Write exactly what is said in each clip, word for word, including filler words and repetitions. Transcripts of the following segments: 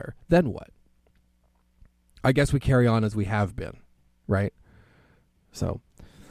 Then what? I guess we carry on as we have been, right? So,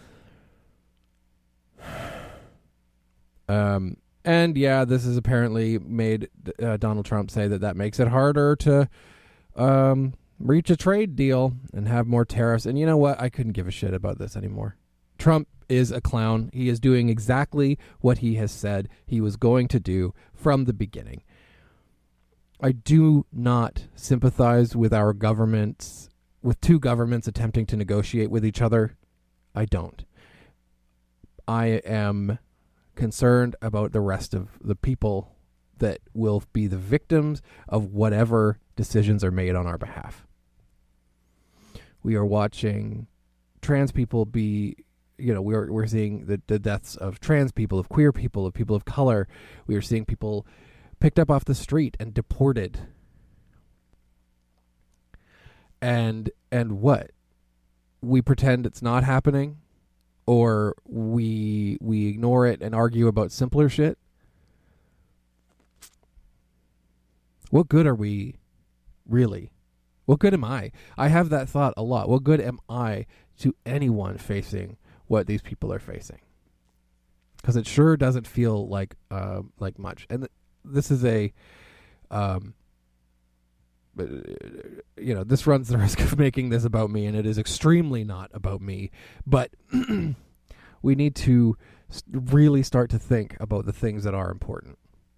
um, and yeah, this has apparently made uh, Donald Trump say that that makes it harder to um, reach a trade deal and have more tariffs. And you know what? I couldn't give a shit about this anymore. Trump is a clown. He is doing exactly what he has said he was going to do from the beginning. I do not sympathize with our governments, with two governments attempting to negotiate with each other. I don't. I am concerned about the rest of the people that will be the victims of whatever decisions are made on our behalf. We are watching trans people be, you know, we're we're seeing the, the deaths of trans people, of queer people, of people of color. We are seeing people picked up off the street and deported. And and what? We pretend it's not happening, or we we ignore it and argue about simpler shit. What good are we, really? What good am I? I have that thought a lot. What good am I to anyone facing what these people are facing? Because it sure doesn't feel like uh, like much. And th- this is a, um, you know, this runs the risk of making this about me, and it is extremely not about me. But we need to really start to think about the things that are important.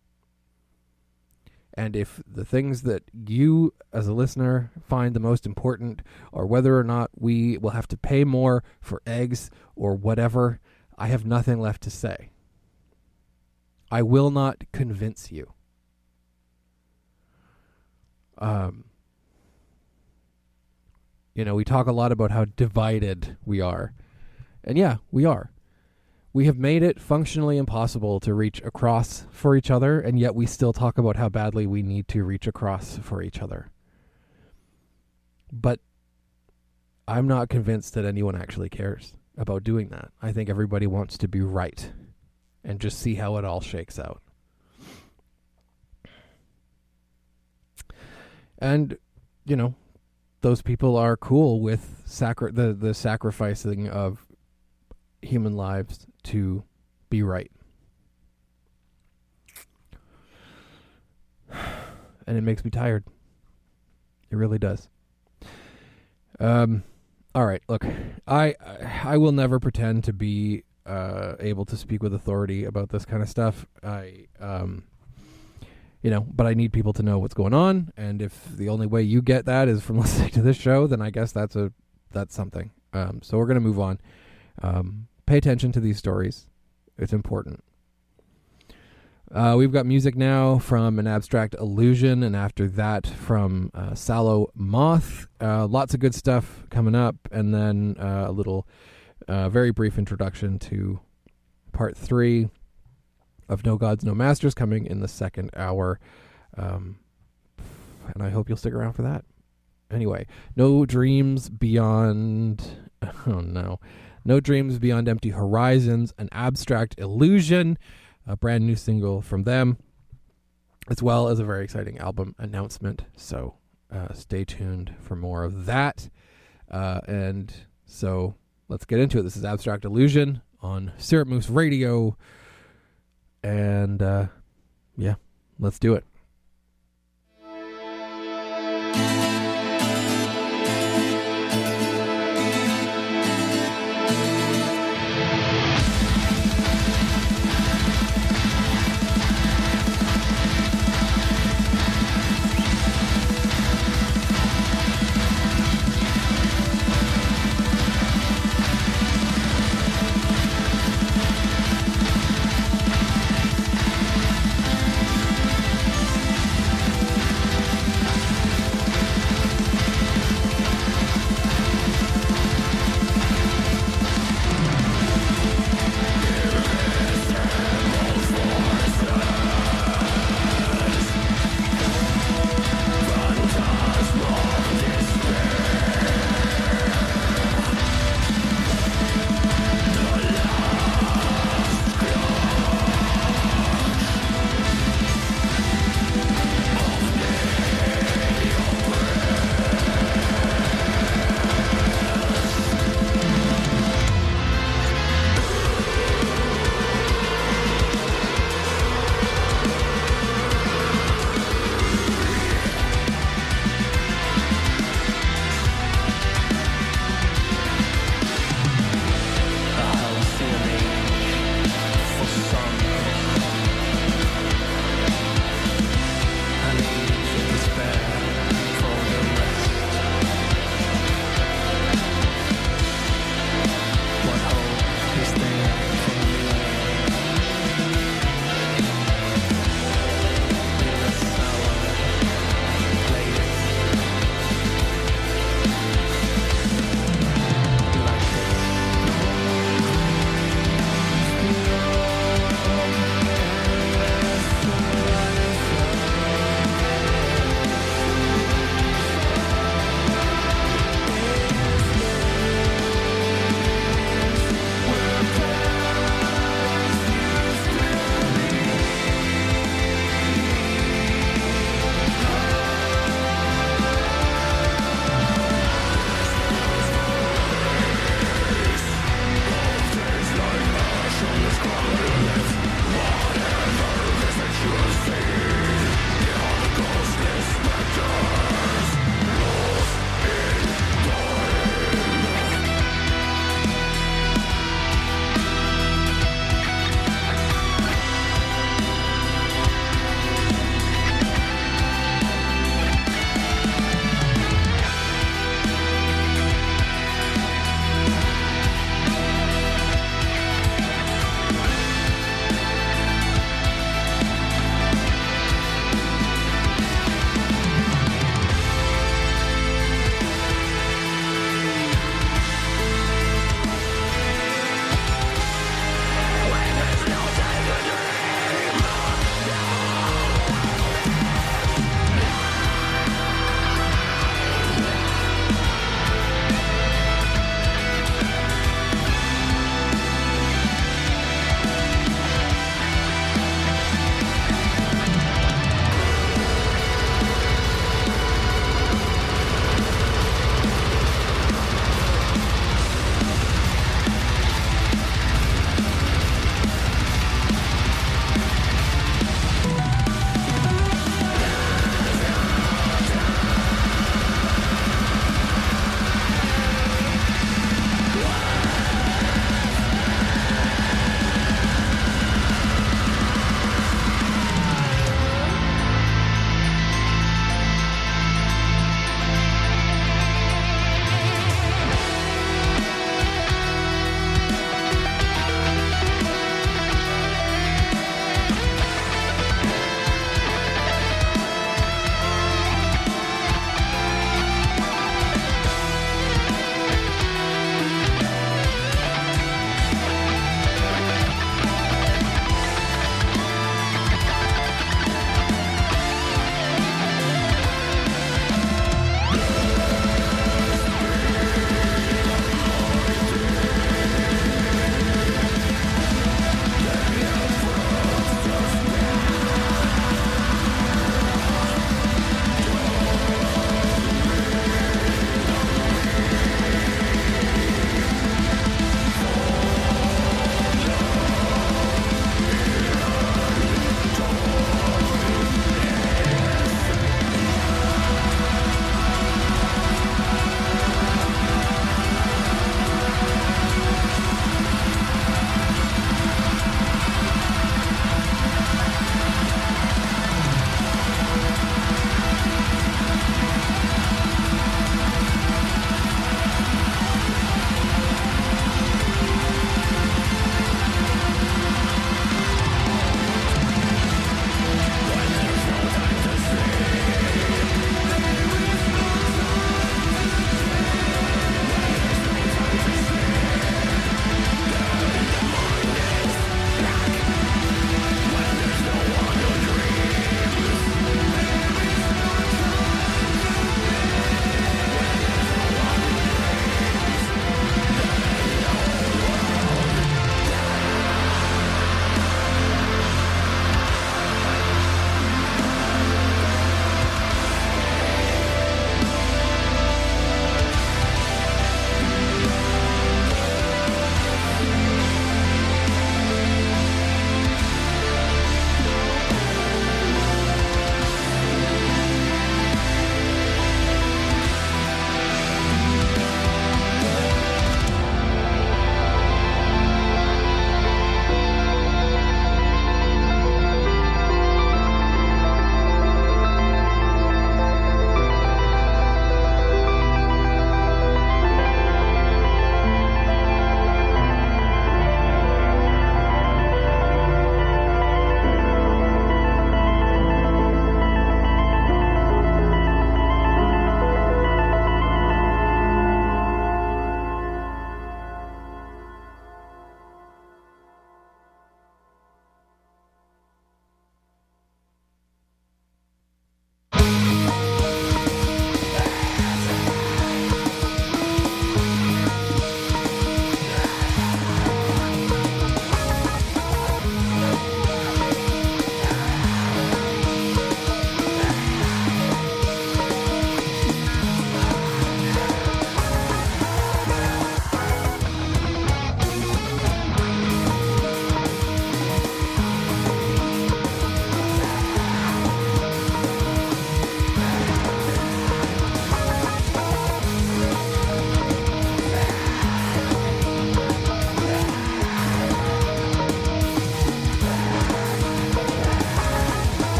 And if the things that you as a listener find the most important are whether or not we will have to pay more for eggs or whatever, I have nothing left to say. I will not convince you. Um, you know, we talk a lot about how divided we are. And yeah, we are. We have made it functionally impossible to reach across for each other, and yet we still talk about how badly we need to reach across for each other. But I'm not convinced that anyone actually cares about doing that. I think everybody wants to be right and just see how it all shakes out. And, you know, those people are cool with sacri- the, the sacrificing of human lives to be right. And it makes me tired. It really does. Um, all right, look, I I will never pretend to be uh, able to speak with authority about this kind of stuff. I, um, you know, but I need people to know what's going on. And if the only way you get that is from listening to this show, then I guess that's a that's something. Um, so we're gonna move on. Um, pay attention to these stories. It's important. Uh, we've got music now from An Abstract Illusion, and after that from uh, Sallow Moth. Uh, lots of good stuff coming up, and then uh, a little, uh, very brief introduction to part three of No Gods, No Masters coming in the second hour. Um, and I hope you'll stick around for that. Anyway, No Dreams Beyond... Oh, no. No Dreams Beyond Empty Horizons, An Abstract Illusion, a brand new single from them, as well as a very exciting album announcement. So uh, stay tuned for more of that. Uh, and so let's get into it. This is Abstract Illusion on Syrup Moose Radio. And uh, yeah, let's do it. We'll be right back.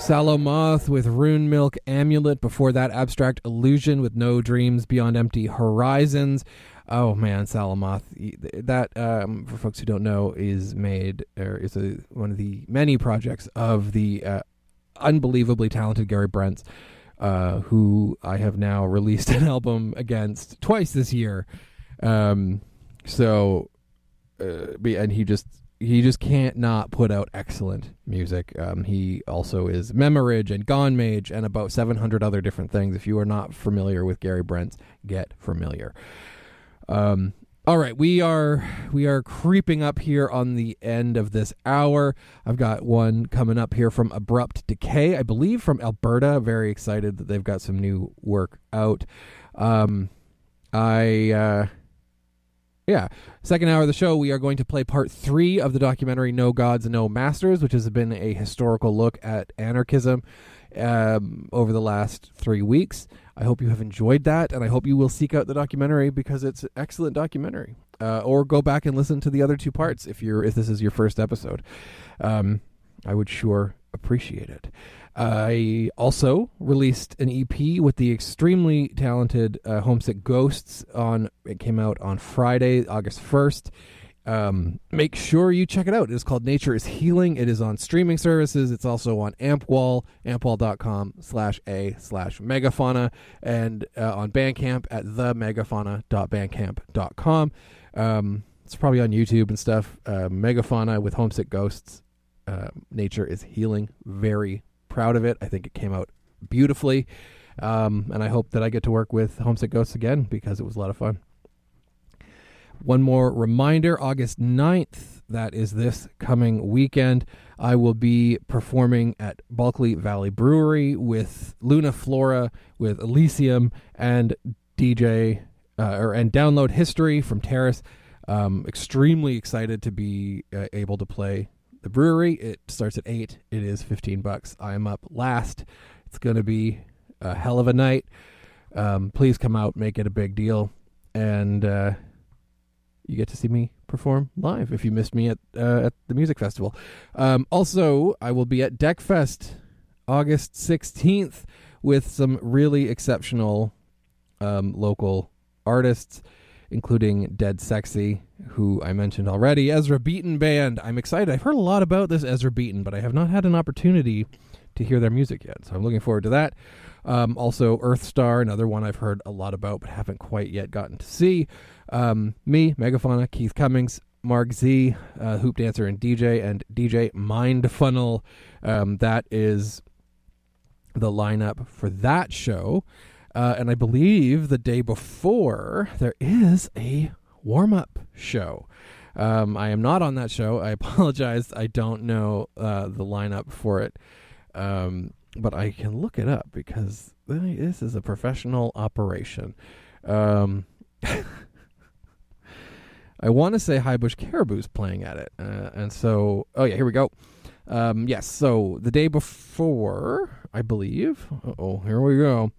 Salomoth with Rune Milk Amulet. Before that, Abstract Illusion with No Dreams Beyond Empty Horizons. Oh man, Salomoth. That, um, for folks who don't know, is made, or is a, one of the many projects of the uh, unbelievably talented Gary Brents, uh, who I have now released an album against twice this year. Um, so, uh, and he just he just can't not put out excellent music. Um, he also is Memoridge and Gone Mage and about seven hundred other different things. If you are not familiar with Gary Brents, get familiar. Um, all right, we are we are creeping up here on the end of this hour. I've got one coming up here from Abrupt Decay, I believe from Alberta. Very excited that they've got some new work out. Um, I... Uh, Yeah, second hour of the show, we are going to play part three of the documentary No Gods, No Masters, which has been a historical look at anarchism um, over the last three weeks. I hope you have enjoyed that, and I hope you will seek out the documentary because it's an excellent documentary. Uh, or go back and listen to the other two parts if you're if this is your first episode. Um, I would sure appreciate it. I also released an E P with the extremely talented uh, Homesick Ghosts. On it came out on Friday, August first. Um, make sure you check it out. It is called Nature is Healing. It is on streaming services. It's also on Ampwall, ampwall.com slash a slash megafauna, and uh, on Bandcamp at the megafauna dot bandcamp dot com. Um, it's probably on YouTube and stuff. Uh, Megafauna with Homesick Ghosts. Uh, Nature is Healing. Very proud of it. I think it came out beautifully, um, and I hope that I get to work with Homesick Ghosts again because it was a lot of fun. One more reminder, August ninth, that is this coming weekend, I will be performing at Bulkley Valley Brewery with Luna Flora, with Elysium, and D J uh, or and Download History from Terrace. Um, extremely excited to be uh, able to play the brewery. It starts at eight. It is fifteen bucks. I am up last. It's going to be a hell of a night. Um, please come out, make it a big deal, and uh, you get to see me perform live if you missed me at uh, at the music festival. Um, also, I will be at Deckfest August sixteenth with some really exceptional um, local artists, including Dead Sexy, who I mentioned already, Ezra Beaton Band. I'm excited. I've heard a lot about this Ezra Beaton, but I have not had an opportunity to hear their music yet, so I'm looking forward to that. Um, also, Earthstar, another one I've heard a lot about, but haven't quite yet gotten to see. Um, me, Megafauna, Keith Cummings, Mark Z, uh, Hoop Dancer and D J, and D J Mindfunnel. Um, that is the lineup for that show. Uh, and I believe the day before, there is a warm-up show. Um, I am not on that show. I apologize. I don't know uh, the lineup for it. Um, but I can look it up because this is a professional operation. Um, I want to say High Bush Caribou's playing at it. Uh, and so, oh yeah, here we go. Um, yes, so the day before, I believe. Uh-oh, here we go.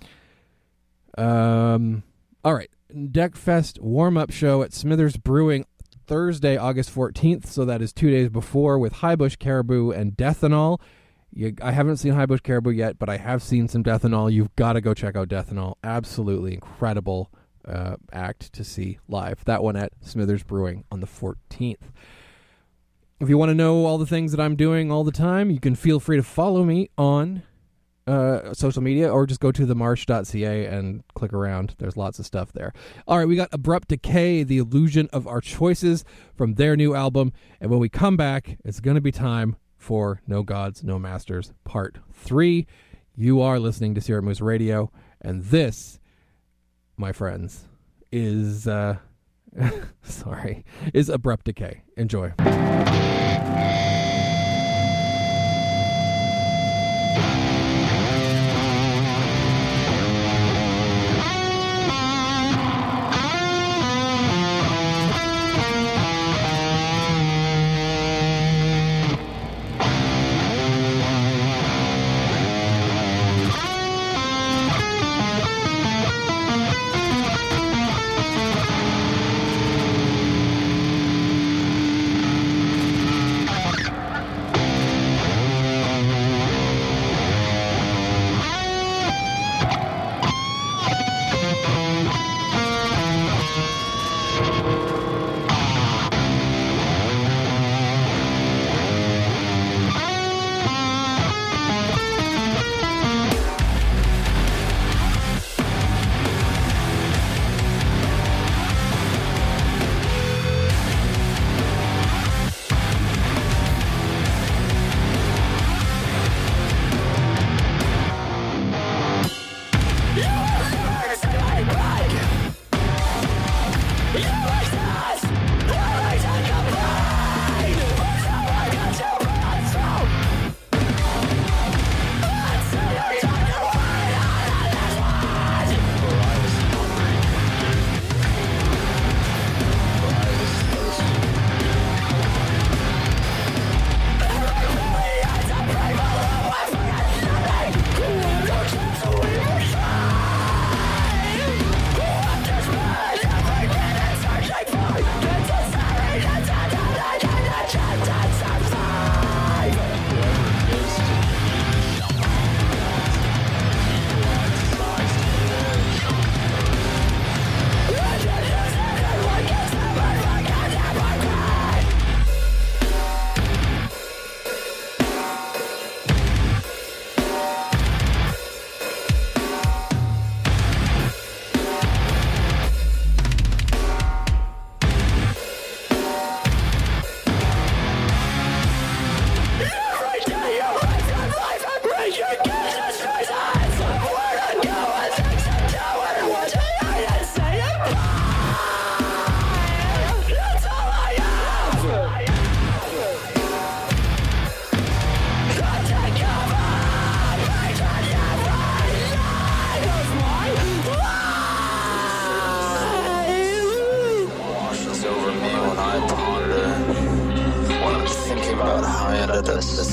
Um, all right. Deckfest warm-up show at Smithers Brewing Thursday, August fourteenth. So that is two days before with High Bush Caribou and Deathanol. You, I haven't seen High Bush Caribou yet, but I have seen some Deathanol. You've got to go check out Deathanol. Absolutely incredible uh, act to see live. That one at Smithers Brewing on the fourteenth. If you want to know all the things that I'm doing all the time, you can feel free to follow me on Uh, social media, or just go to the marsh dot c a and click around. There's lots of stuff there. All right, we got Abrupt Decay, The Illusion of Our Choices, from their new album. And when we come back, it's going to be time for No Gods, No Masters Part three. You are listening to Sierra Moose Radio, and this, my friends, is, uh, sorry, is Abrupt Decay. Enjoy.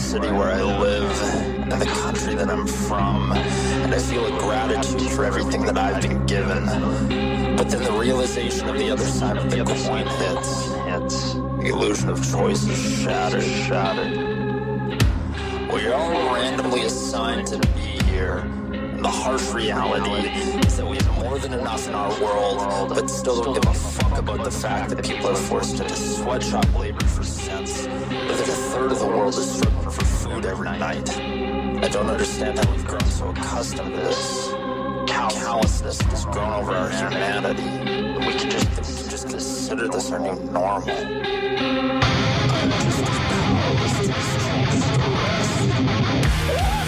city where I live, and the country that I'm from, and I feel a gratitude for everything that I've been given. But then the realization of the other side of the coin hits. The illusion of choice is shattered, shattered. We're all randomly assigned to be here, and the harsh reality is that we have more than enough in our world, but still don't give a fuck about the fact that people are forced into sweatshop labor for cents, or that a third of the world is struggling for food every night. I don't understand how we've grown so accustomed to this. Callousness has grown over our humanity, and we can just, we can just consider this our new normal. I'm just as powerless to this change as the rest.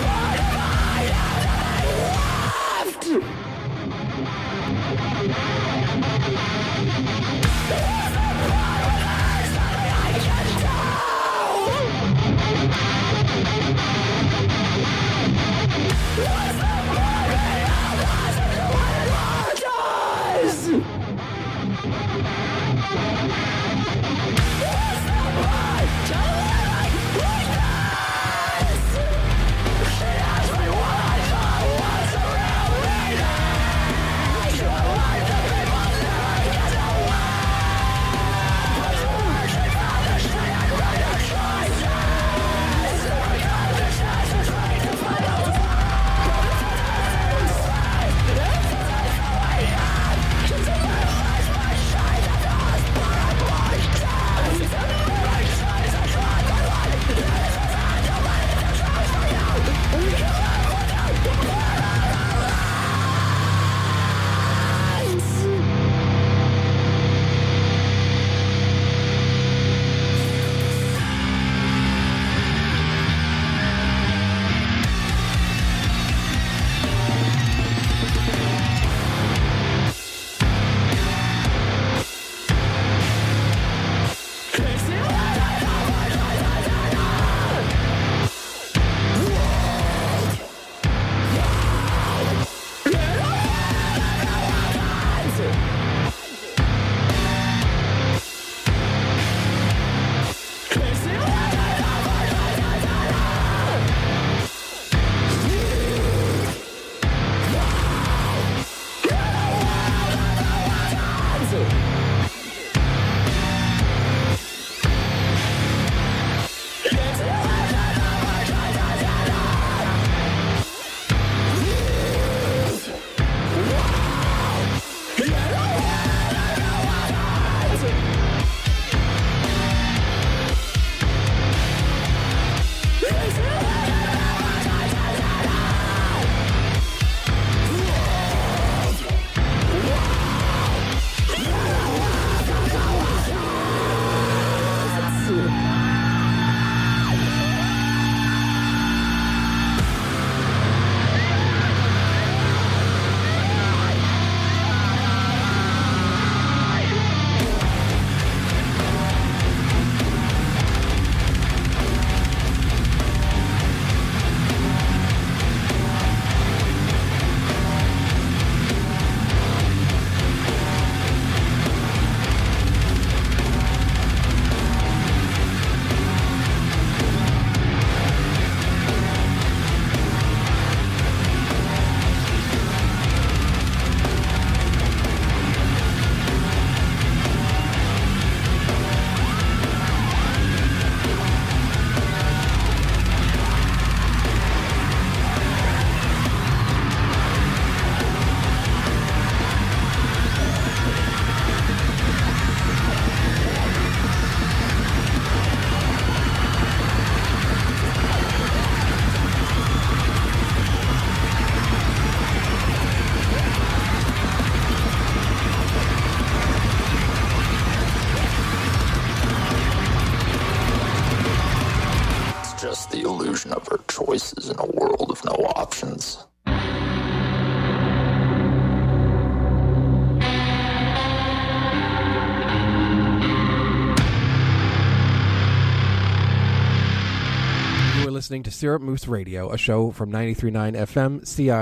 Of our choices in a world of no options. You are listening to Syrup Moose Radio, a show from ninety-three point nine F M C I